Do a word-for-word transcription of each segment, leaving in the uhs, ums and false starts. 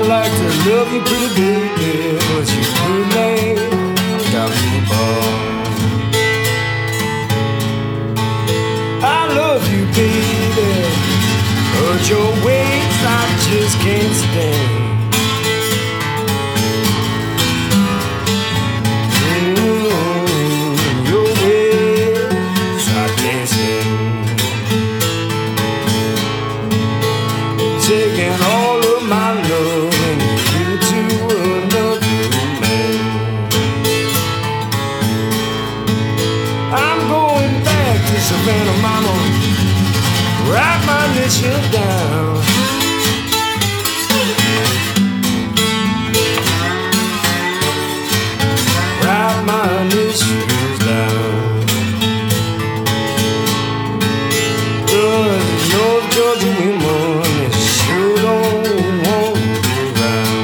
like to love you, pretty baby, but you good name got me bald. I love you, baby, but your ways I just can't stand. Mm, your ways I can't stand. Taking all of my love and give it to another man. I'm going back to Savannah, mama, write my initials down. Write my initials down. Cause no Georgia women sure don't want to be around.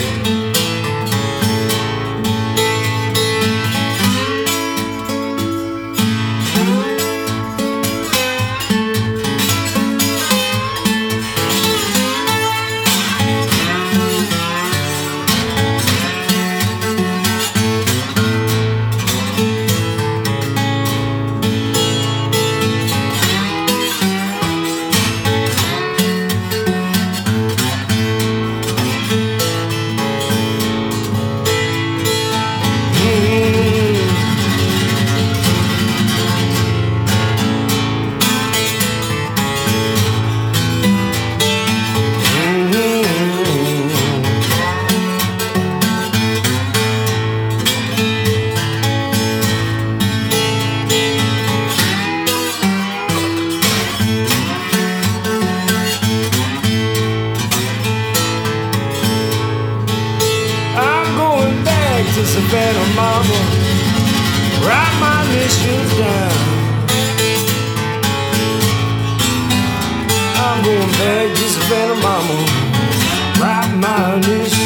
To Savannah, mama, write my initials down. I'm going back to Savannah, mama, write my initials